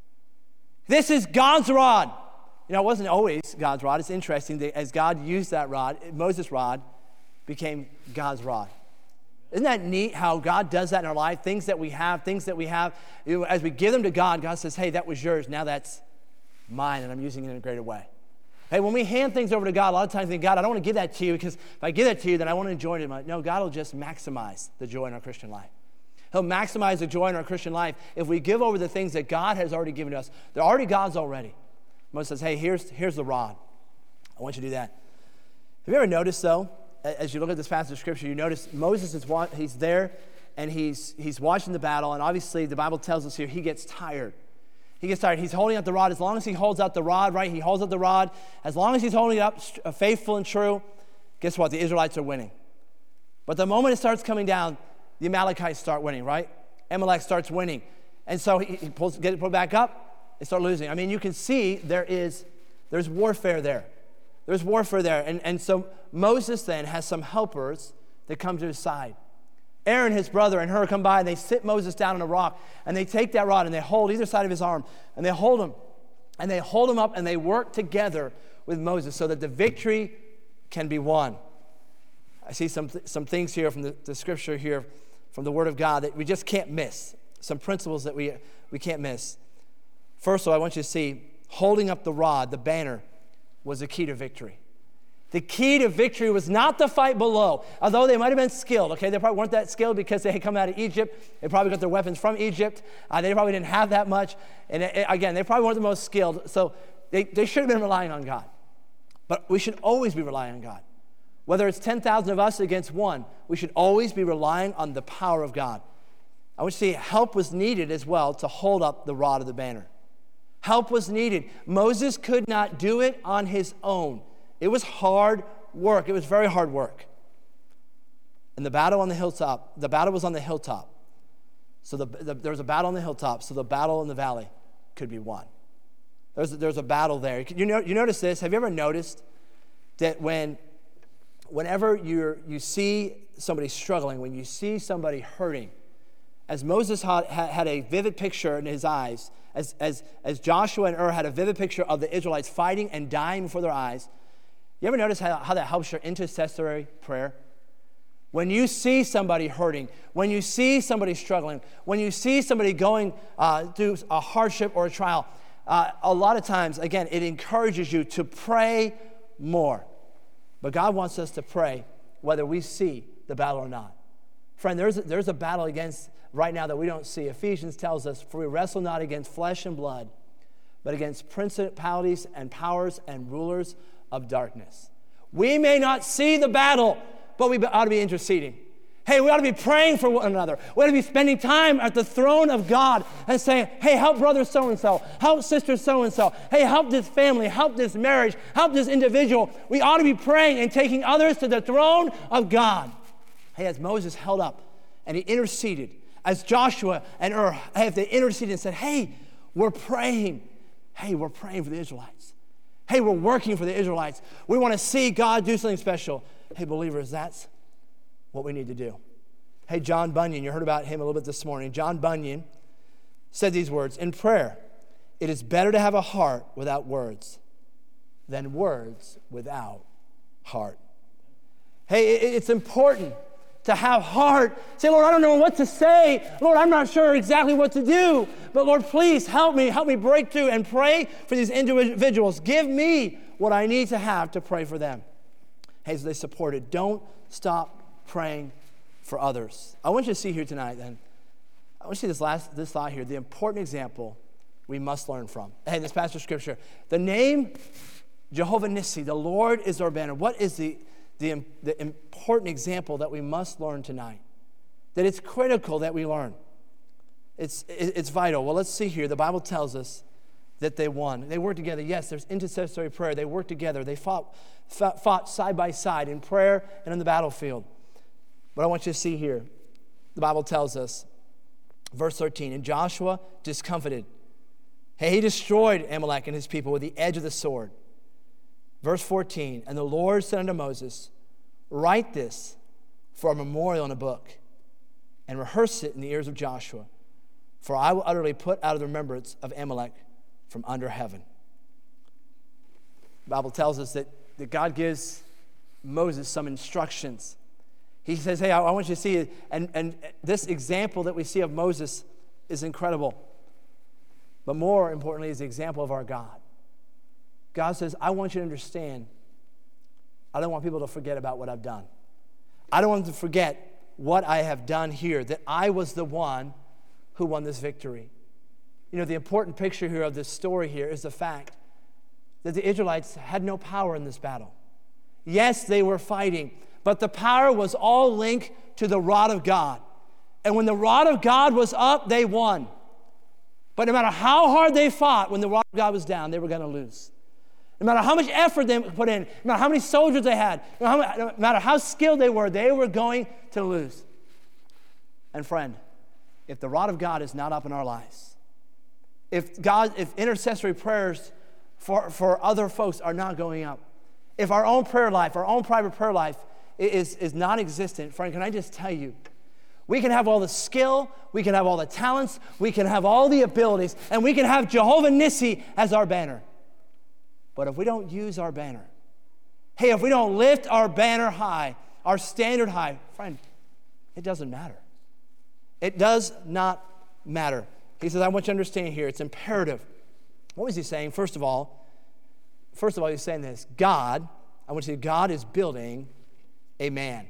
This is God's rod. You know, it wasn't always God's rod. It's interesting that as God used that rod, Moses' rod became God's rod. Isn't that neat how God does that in our life? Things that we have, things that we have, you know, as we give them to God, God says, hey, that was yours. Now that's mine, and I'm using it in a greater way. Hey, when we hand things over to God, a lot of times we think, God, I don't want to give that to you because if I give that to you, then I want to enjoy it. No, God will just maximize the joy in our Christian life. He'll maximize the joy in our Christian life if we give over the things that God has already given to us. They're already God's already. Moses says, hey, here's, here's the rod. I want you to do that. Have you ever noticed, though, as you look at this passage of Scripture, you notice Moses is he's there, and he's, he's watching the battle, and obviously the Bible tells us here he gets tired. He gets tired. He's holding out the rod. As long as he holds out the rod, right, he holds out the rod. As long as he's holding it up faithful and true, guess what? The Israelites are winning. But the moment it starts coming down, the Amalekites start winning, right? Amalek starts winning. And so he, he pulls, get it put back up, they start losing. I mean, you can see there is, there's warfare there. There's warfare there. And, and so Moses then has some helpers that come to his side. Aaron, his brother, and Hur come by, and they sit Moses down on a rock, and they take that rod, and they hold either side of his arm, and they hold him, and they hold him up, and they work together with Moses so that the victory can be won. I see some, th- some things here from the, the Scripture here, from the Word of God that we just can't miss, some principles that we, we can't miss. First of all, I want you to see, holding up the rod, the banner, was the key to victory. The key to victory was not the fight below, although they might have been skilled, okay? They probably weren't that skilled because they had come out of Egypt. They probably got their weapons from Egypt. Uh, they probably didn't have that much. And it, it, again, they probably weren't the most skilled, so they, they should have been relying on God. But we should always be relying on God. Whether it's ten thousand of us against one, we should always be relying on the power of God. I want you to see help was needed as well to hold up the rod of the banner. Help was needed. Moses could not do it on his own. It was hard work. It was very hard work. And the battle on the hilltop, the battle was on the hilltop. So the, the, there was a battle on the hilltop, so the battle in the valley could be won. There's, there's a battle there. You, know, you notice this? Have you ever noticed that when, whenever you're, you see somebody struggling, when you see somebody hurting, as Moses had, had a vivid picture in his eyes, as, as, as Joshua and Ur had a vivid picture of the Israelites fighting and dying before their eyes, you ever notice how, how that helps your intercessory prayer? When you see somebody hurting, when you see somebody struggling, when you see somebody going uh, through a hardship or a trial, uh, a lot of times, again, it encourages you to pray more. But God wants us to pray whether we see the battle or not. Friend, there's a, there's a battle against right now that we don't see. Ephesians tells us, for we wrestle not against flesh and blood, but against principalities and powers and rulers of darkness. We may not see the battle, but we ought to be interceding. Hey, we ought to be praying for one another. We ought to be spending time at the throne of God and saying, hey, help brother so-and-so, help sister so-and-so, hey, help this family, help this marriage, help this individual. We ought to be praying and taking others to the throne of God. Hey, as Moses held up and he interceded, as Joshua and Ur, hey, they interceded and said, hey, we're praying. Hey, we're praying for the Israelites. Hey, we're working for the Israelites. We want to see God do something special. Hey, believers, that's what we need to do. Hey, John Bunyan, you heard about him a little bit this morning. John Bunyan said these words, in prayer, it is better to have a heart without words than words without heart. Hey, it's important to have heart. Say, Lord, I don't know what to say. Lord, I'm not sure exactly what to do. But Lord, please help me. Help me break through and pray for these individuals. Give me what I need to have to pray for them. Hey, so they supported. Don't stop praying for others. I want you to see here tonight then, I want you to see this last this thought here, the important example we must learn from. Hey, this passage of scripture, the name Jehovah Nissi, the Lord is our banner. What is the The, the important example that we must learn tonight, that it's critical that we learn. It's, it's vital. Well, let's see here. The Bible tells us that they won. They worked together. Yes, there's intercessory prayer. They worked together. They fought, fought, fought side by side in prayer and in the battlefield. But I want you to see here, the Bible tells us, verse thirteen, and Joshua discomfited. Hey, he destroyed Amalek and his people with the edge of the sword. Verse fourteen, and the Lord said unto Moses, write this for a memorial in a book, and rehearse it in the ears of Joshua, for I will utterly put out of the remembrance of Amalek from under heaven. The Bible tells us that, that God gives Moses some instructions. He says, hey, I, I want you to see it. And, and this example that we see of Moses is incredible. But more importantly is the example of our God. God says, I want you to understand, I don't want people to forget about what I've done. I don't want them to forget what I have done here, that I was the one who won this victory. You know, the important picture here of this story here is the fact that the Israelites had no power in this battle. Yes, they were fighting, but the power was all linked to the rod of God. And when the rod of God was up, they won. But no matter how hard they fought, when the rod of God was down, they were going to lose. No matter how much effort they put in, no matter how many soldiers they had, no matter how skilled they were, they were going to lose. And friend, if the rod of God is not up in our lives, if God, if intercessory prayers for, for other folks are not going up, if our own prayer life, our own private prayer life is, is non-existent, friend, can I just tell you, we can have all the skill, we can have all the talents, we can have all the abilities, and we can have Jehovah Nissi as our banner. But if we don't use our banner, hey, if we don't lift our banner high, our standard high, friend, it doesn't matter. It does not matter. He says, I want you to understand here, it's imperative. What was he saying? First of all, first of all, he's saying this, God, I want you to say, God is building a man.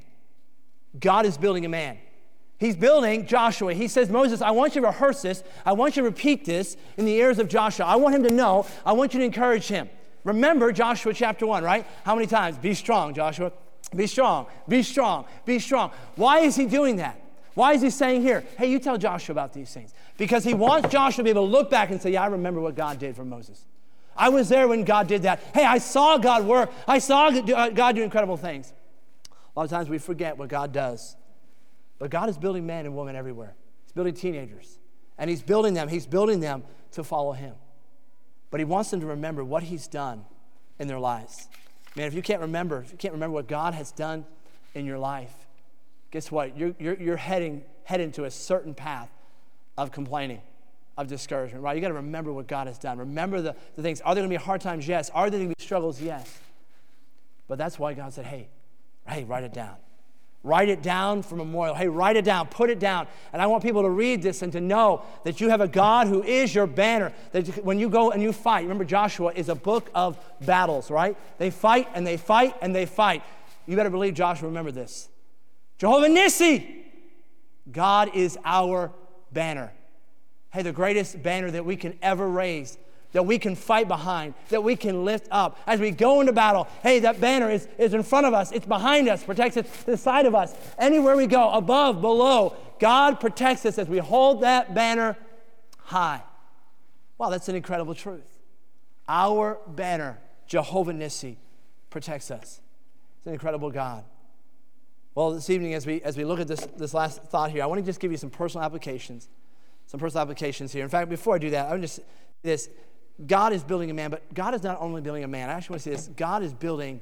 God is building a man. He's building Joshua. He says, Moses, I want you to rehearse this. I want you to repeat this in the ears of Joshua. I want him to know. I want you to encourage him. Remember Joshua chapter one, right? How many times? Be strong, Joshua. Be strong. Be strong. Be strong. Why is he doing that? Why is he saying here, hey, you tell Joshua about these things? Because he wants Joshua to be able to look back and say, yeah, I remember what God did for Moses. I was there when God did that. Hey, I saw God work. I saw God do incredible things. A lot of times we forget what God does. But God is building men and women everywhere. He's building teenagers. And he's building them. He's building them to follow him. But he wants them to remember what he's done in their lives. Man, if you can't remember, if you can't remember what God has done in your life, guess what? You're, you're, you're heading head into a certain path of complaining, of discouragement, right? You got to remember what God has done. Remember the, the things. Are there going to be hard times? Yes. Are there going to be struggles? Yes. But that's why God said, hey, hey, write it down. Write it down for memorial. Hey, write it down. Put it down. And I want people to read this and to know that you have a God who is your banner. That when you go and you fight, remember Joshua is a book of battles, right? They fight and they fight and they fight. You better believe Joshua remembered this. Jehovah Nissi, God is our banner. Hey, the greatest banner that we can ever raise, that we can fight behind, that we can lift up. As we go into battle, hey, that banner is, is in front of us. It's behind us, protects us to the side of us. Anywhere we go, above, below, God protects us as we hold that banner high. Wow, that's an incredible truth. Our banner, Jehovah Nissi, protects us. It's an incredible God. Well, this evening, as we as we look at this, this last thought here, I want to just give you some personal applications. Some personal applications here. In fact, before I do that, I want to just this. God is building a man, but God is not only building a man. I actually want to say this. God is building.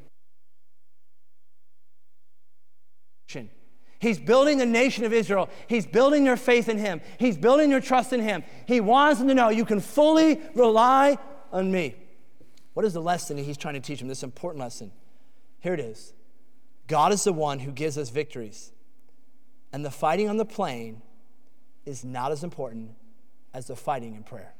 He's building the nation of Israel. He's building your faith in him. He's building your trust in him. He wants them to know you can fully rely on me. What is the lesson he's trying to teach them? This important lesson. Here it is. God is the one who gives us victories. And the fighting on the plain is not as important as the fighting in prayer.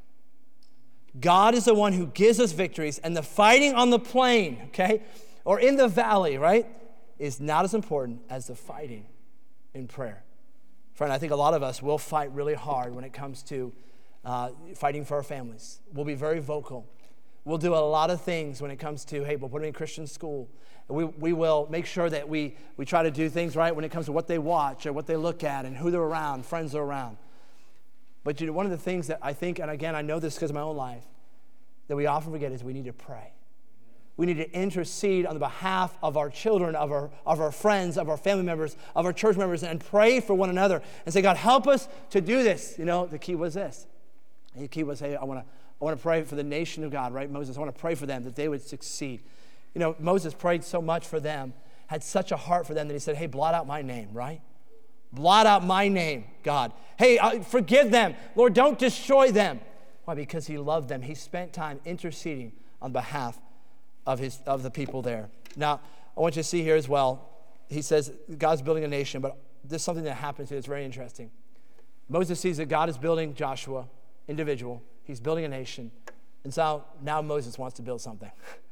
God is the one who gives us victories, and the fighting on the plain, okay, or in the valley, right, is not as important as the fighting in prayer. Friend, I think a lot of us will fight really hard when it comes to uh, fighting for our families. We'll be very vocal. We'll do a lot of things when it comes to, hey, we'll put them in Christian school. We, we will make sure that we, we try to do things right when it comes to what they watch or what they look at and who they're around, friends they're around. But you know, one of the things that I think, and again, I know this because of my own life, that we often forget is we need to pray. We need to intercede on the behalf of our children, of our, of our friends, of our family members, of our church members, and pray for one another and say, God, help us to do this. You know, the key was this. The key was, hey, I want to I want to pray for the nation of God, right? Moses, I want to pray for them that they would succeed. You know, Moses prayed so much for them, had such a heart for them that he said, hey, blot out my name, right? Blot out my name, God. Hey, uh, forgive them. Lord, don't destroy them. Why? Because he loved them. He spent time interceding on behalf of his of the people there. Now, I want you to see here as well, he says God's building a nation, but there's something that happens here that's very interesting. Moses sees that God is building Joshua, individual. He's building a nation. And so now Moses wants to build something.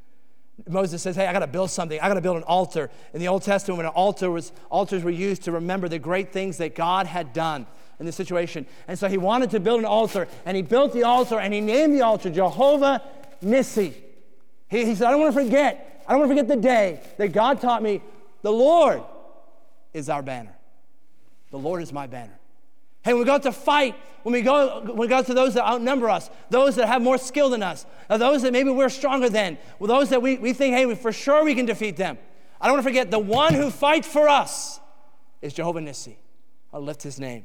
Moses says, hey, I got to build something. I got to build an altar. In the Old Testament, when an altar was, altars were used to remember the great things that God had done in this situation. And so he wanted to build an altar, and he built the altar, and he named the altar Jehovah Nissi. He, he said, I don't want to forget. I don't want to forget the day that God taught me the Lord is our banner. The Lord is my banner. Hey, when we go out to fight, when we go when we go to those that outnumber us, those that have more skill than us, or those that maybe we're stronger than, well, those that we, we think, hey, for sure we can defeat them. I don't want to forget the one who fights for us is Jehovah Nissi. I'll lift his name.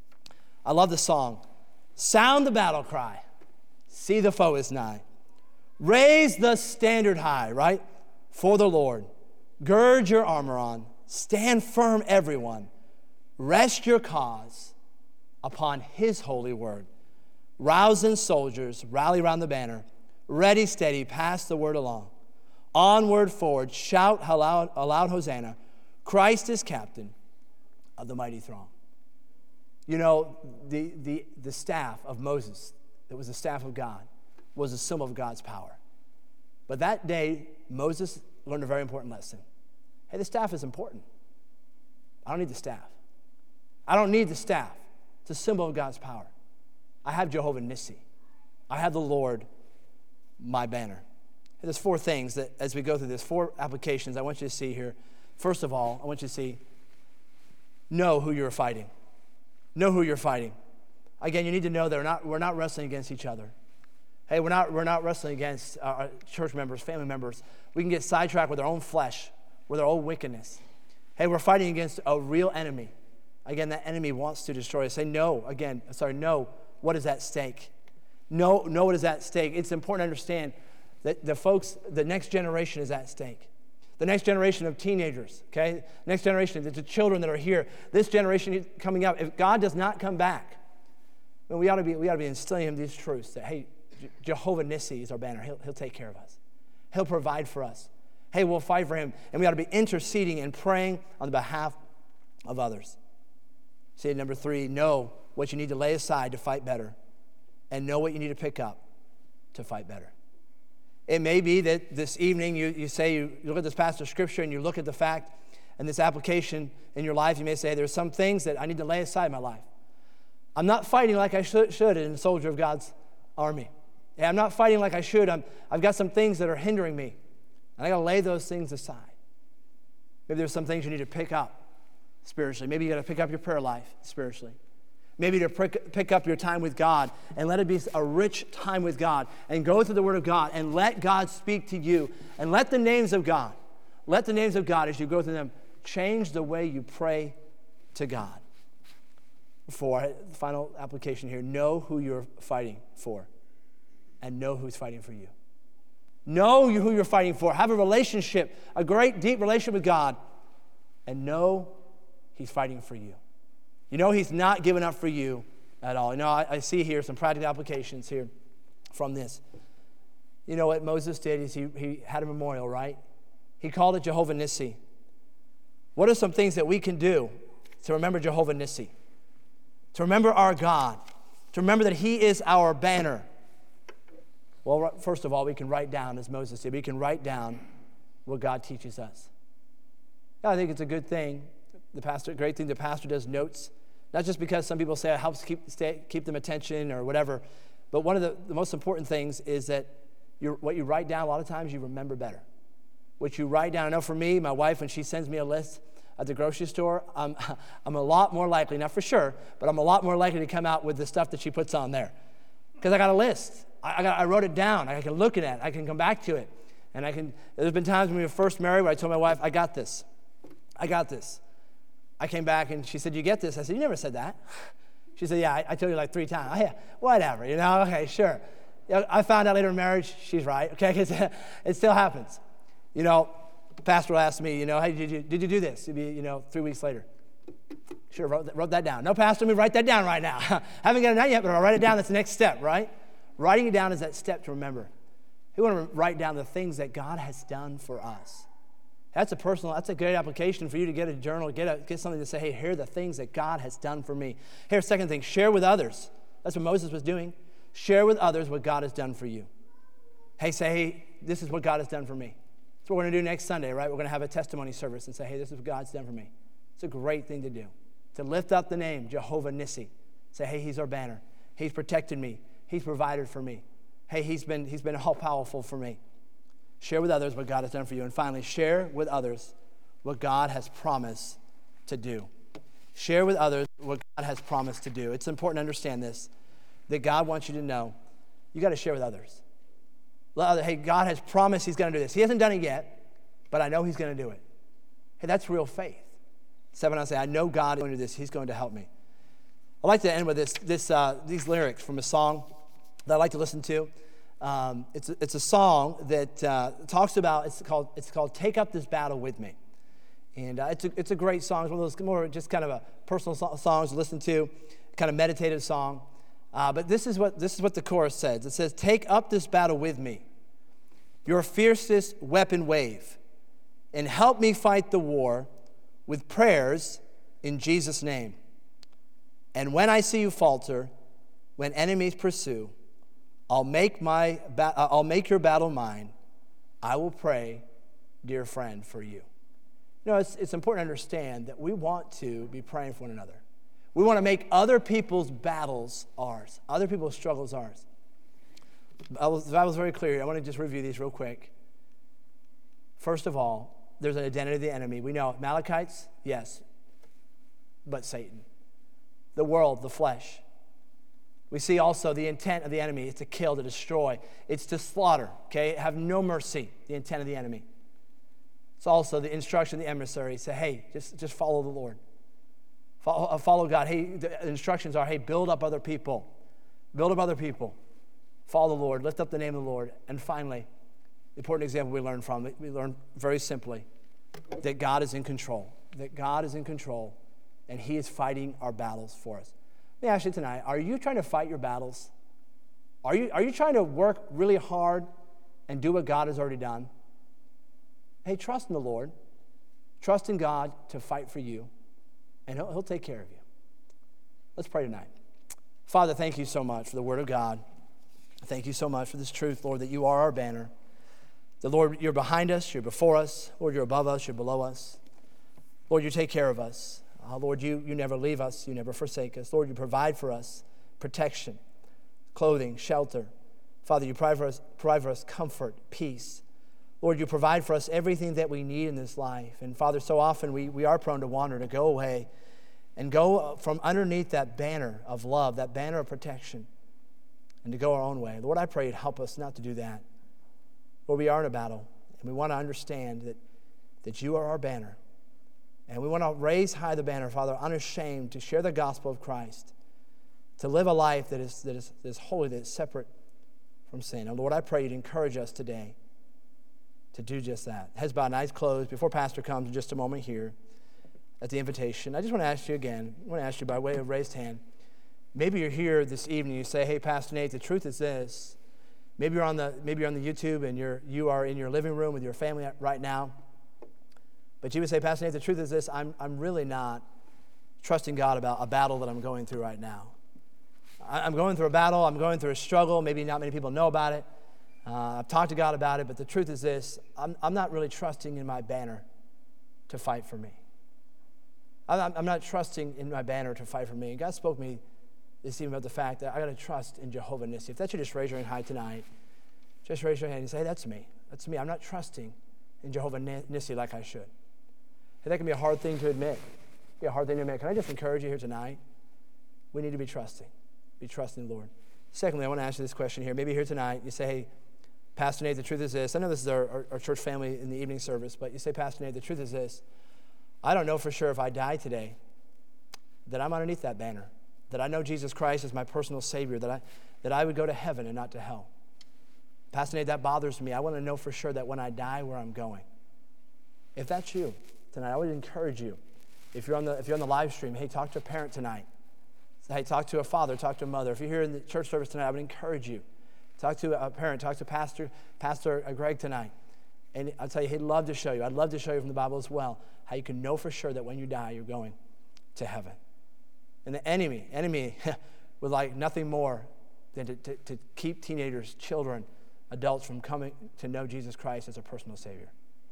I love the song. Sound the battle cry. See the foe is nigh. Raise the standard high, right? For the Lord. Gird your armor on. Stand firm, everyone. Rest your cause upon his holy word. Rousing soldiers, rally round the banner. Ready, steady, pass the word along. Onward, forward, shout aloud, aloud Hosanna. Christ is captain of the mighty throng. You know, the, the, the staff of Moses, that was the staff of God, was a symbol of God's power. But that day, Moses learned a very important lesson. Hey, the staff is important. I don't need the staff. I don't need the staff. It's a symbol of God's power. I have Jehovah Nissi. I have the Lord, my banner. And there's four things that, as we go through this, four applications I want you to see here. First of all, I want you to see, know who you're fighting. Know who you're fighting. Again, you need to know that we're not, we're not wrestling against each other. Hey, we're not, we're not wrestling against our church members, family members. We can get sidetracked with our own flesh, with our own wickedness. Hey, we're fighting against a real enemy. Again, that enemy wants to destroy us. Say no, again, sorry, no, what is at stake? Know, know what is at stake. It's important to understand that the folks, the next generation is at stake. The next generation of teenagers, okay? Next generation, the children that are here. This generation coming up, if God does not come back, then we ought to be, we ought to be instilling him these truths that, hey, Jehovah Nissi is our banner. He'll, he'll take care of us. He'll provide for us. Hey, we'll fight for him. And we ought to be interceding and praying on the behalf of others. See, number three, know what you need to lay aside to fight better, and know what you need to pick up to fight better. It may be that this evening you, you say, you look at this passage of Scripture and you look at the fact and this application in your life, you may say, there's some things that I need to lay aside in my life. I'm not fighting like I should, should in a soldier of God's army. Yeah, I'm not fighting like I should. I'm, I've got some things that are hindering me, and I got to lay those things aside. Maybe there's some things you need to pick up spiritually. Maybe you got to pick up your prayer life spiritually. Maybe to pick up your time with God and let it be a rich time with God and go through the Word of God and let God speak to you and let the names of God, let the names of God as you go through them change the way you pray to God. Four, final application here, know who you're fighting for and know who's fighting for you. Know who you're fighting for. Have a relationship, a great deep relationship with God, and know he's fighting for you. You know he's not giving up for you at all. You know, I, I see here some practical applications here from this. You know what Moses did is he, he had a memorial, right? He called it Jehovah Nissi. What are some things that we can do to remember Jehovah Nissi? To remember our God? To remember that he is our banner? Well, first of all, we can write down, as Moses did, we can write down what God teaches us. I think it's a good thing. The pastor, great thing the pastor does notes, not just because some people say it helps keep stay, keep them attention or whatever, but one of the, the most important things is that you what you write down, a lot of times you remember better. What you write down, I know for me, my wife, when she sends me a list at the grocery store, I'm, I'm a lot more likely, not for sure, but I'm a lot more likely to come out with the stuff that she puts on there. Because I got a list. I, I, got, I wrote it down. I can look at it. I can come back to it. And I can. There's been times when we were first married where I told my wife, I got this. I got this. I came back and she said, you get this? I said, you never said that. She said, yeah, I, I told you like three times. Oh, yeah, whatever, you know, okay, sure. You know, I found out later in marriage, she's right, okay, because it still happens. You know, the pastor will ask me, you know, hey, did you, did you do this? It'd be, you know, three weeks later. Sure, wrote that, wrote that down. No, pastor, let me write that down right now. Haven't got it out yet, but I'll write it down. That's the next step, right? Writing it down is that step to remember. We want to write down the things that God has done for us. That's a personal, that's a good application for you to get a journal, get a, get something to say, hey, here are the things that God has done for me. Here's the second thing, share with others. That's what Moses was doing. Share with others what God has done for you. Hey, say, hey, this is what God has done for me. That's what we're going to do next Sunday, right? We're going to have a testimony service and say, hey, this is what God's done for me. It's a great thing to do, to lift up the name Jehovah Nissi. Say, hey, he's our banner. He's protected me. He's provided for me. Hey, he's been, he's been all-powerful for me. Share with others what God has done for you. And finally, share with others what God has promised to do. Share with others what God has promised to do. It's important to understand this, that God wants you to know you got to share with others. Let other, hey, God has promised he's going to do this. He hasn't done it yet, but I know he's going to do it. Hey, that's real faith. Seven, I say, I know God is going to do this. He's going to help me. I'd like to end with this, this, uh, these lyrics from a song that I like to listen to. Um, it's, a, it's a song that uh, talks about, it's called, it's called Take Up This Battle With Me. And uh, it's, a, it's a great song. It's one of those more just kind of a personal so- songs to listen to, kind of meditative song. Uh, but this is what this is what the chorus says. It says, take up this battle with me, your fiercest weapon wave, and help me fight the war with prayers in Jesus' name. And when I see you falter, when enemies pursue, I'll make my ba- I'll make your battle mine. I will pray, dear friend, for you. You know, it's, it's important to understand that we want to be praying for one another. We want to make other people's battles ours, other people's struggles ours. The Bible's very clear. I want to just review these real quick. First of all, there's an identity of the enemy. We know Amalekites, yes, but Satan. The world, the flesh. We see also the intent of the enemy is to kill, to destroy. It's to slaughter, okay? Have no mercy, the intent of the enemy. It's also the instruction of the emissary. Say, hey, just, just follow the Lord. Follow, follow God. Hey, the instructions are, hey, build up other people. Build up other people. Follow the Lord. Lift up the name of the Lord. And finally, the important example we learn from it, we learn very simply that God is in control, that God is in control, and he is fighting our battles for us. Let me ask you tonight, are you trying to fight your battles? Are you, are you trying to work really hard and do what God has already done? Hey, trust in the Lord. Trust in God to fight for you, and he'll, he'll take care of you. Let's pray tonight. Father, thank you so much for the word of God. Thank you so much for this truth, Lord, that you are our banner. The Lord, you're behind us, you're before us. Lord, you're above us, you're below us. Lord, you take care of us. Uh, Lord, you, you never leave us, you never forsake us. Lord, you provide for us protection, clothing, shelter. Father, you provide for us, provide for us comfort, peace. Lord, you provide for us everything that we need in this life. And Father, so often we, we are prone to wander, to go away and go from underneath that banner of love, that banner of protection, and to go our own way. Lord, I pray you'd help us not to do that. Lord, we are in a battle, and we want to understand that, that you are our banner. And we want to raise high the banner, Father, unashamed, to share the gospel of Christ, to live a life that is, that is, that is holy, that is separate from sin. And Lord, I pray you'd encourage us today to do just that. Heads bowed, eyes closed. Before Pastor comes in just a moment here at the invitation, I just want to ask you again, I want to ask you by way of raised hand, maybe you're here this evening, you say, hey, Pastor Nate, the truth is this. Maybe you're on the maybe you're on the YouTube and you're you are in your living room with your family right now. But you would say, Pastor Nate, the truth is this, I'm I'm really not trusting God about a battle that I'm going through right now. I'm going through a battle, I'm going through a struggle, maybe not many people know about it. Uh, I've talked to God about it, but the truth is this, I'm I'm not really trusting in my banner to fight for me. I'm, I'm not trusting in my banner to fight for me. And God spoke to me this evening about the fact that I got to trust in Jehovah Nissi. If that's you, just raise your hand high tonight. Just raise your hand and say, hey, that's me. That's me. I'm not trusting in Jehovah Nissi like I should. Hey, that can be a hard thing to admit. Be a hard thing to admit. Can I just encourage you here tonight? We need to be trusting. Be trusting the Lord. Secondly, I want to ask you this question here. Maybe here tonight, you say, hey, Pastor Nate, the truth is this. I know this is our, our, our church family in the evening service, but you say, Pastor Nate, the truth is this. I don't know for sure if I die today that I'm underneath that banner, that I know Jesus Christ is my personal Savior, that I, that I would go to heaven and not to hell. Pastor Nate, that bothers me. I want to know for sure that when I die, where I'm going. If that's you tonight, I would encourage you. If you're on the if you're on the live stream, hey, talk to a parent tonight. Hey, talk to a father, talk to a mother. If you're here in the church service tonight, I would encourage you. Talk to a parent, talk to Pastor Pastor Greg tonight. And I'll tell you, he'd love to show you. I'd love to show you from the Bible as well how you can know for sure that when you die, you're going to heaven. And the enemy, enemy would like nothing more than to, to, to keep teenagers, children, adults from coming to know Jesus Christ as a personal Savior.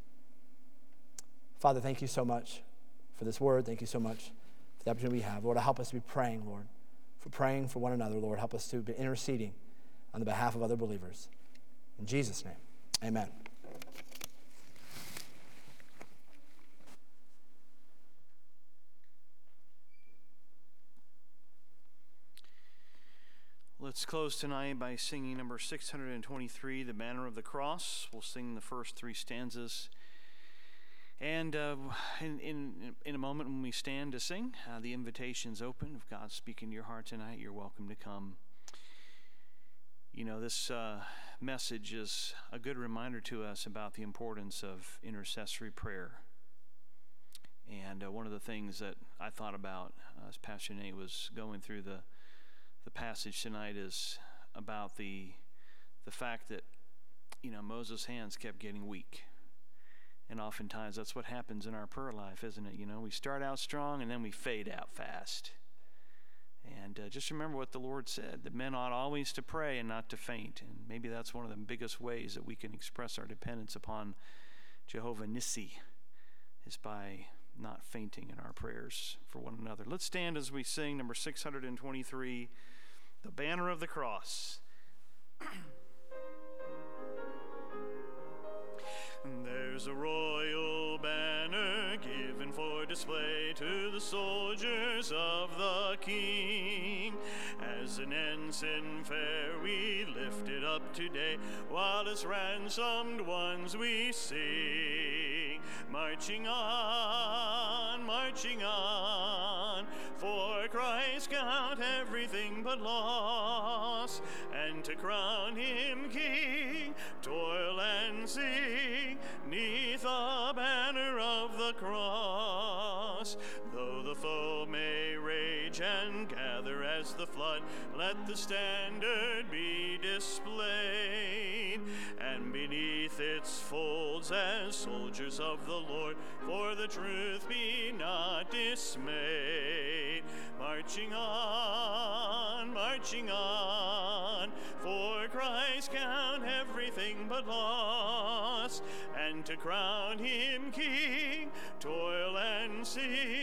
Father, thank you so much for this word. Thank you so much for the opportunity we have. Lord, help us to be praying, Lord, for praying for one another. Lord, help us to be interceding on the behalf of other believers. In Jesus' name, amen. Let's close tonight by singing number six hundred twenty-three, The Banner of the Cross. We'll sing the first three stanzas. And uh, in, in, in a moment when we stand to sing, uh, the invitation's open. If God's speaking to your heart tonight, you're welcome to come. You know, this uh, message is a good reminder to us about the importance of intercessory prayer. And uh, one of the things that I thought about uh, as Pastor Nate was going through the The passage tonight is about the the fact that, you know, Moses' hands kept getting weak. And oftentimes that's what happens in our prayer life, isn't it? You know, we start out strong and then we fade out fast. And uh, just remember what the Lord said, that men ought always to pray and not to faint. And maybe that's one of the biggest ways that we can express our dependence upon Jehovah Nissi, is by not fainting in our prayers for one another. Let's stand as we sing number six hundred twenty-three, The Banner of the Cross. There's a royal banner given for display to the soldiers of the King. As an ensign fair we lift it up today, while as ransomed ones we sing. Marching on, marching on, for Christ count everything but loss, and to crown him King, toil and sing, neath the banner of the cross. Though the foe may rage and gather as the flood, let the standard be displayed, and beneath its folds as soldiers of the Lord, for the truth be not dismayed. Marching on, marching on, for Christ count everything but loss, and to crown him King, toil and sing,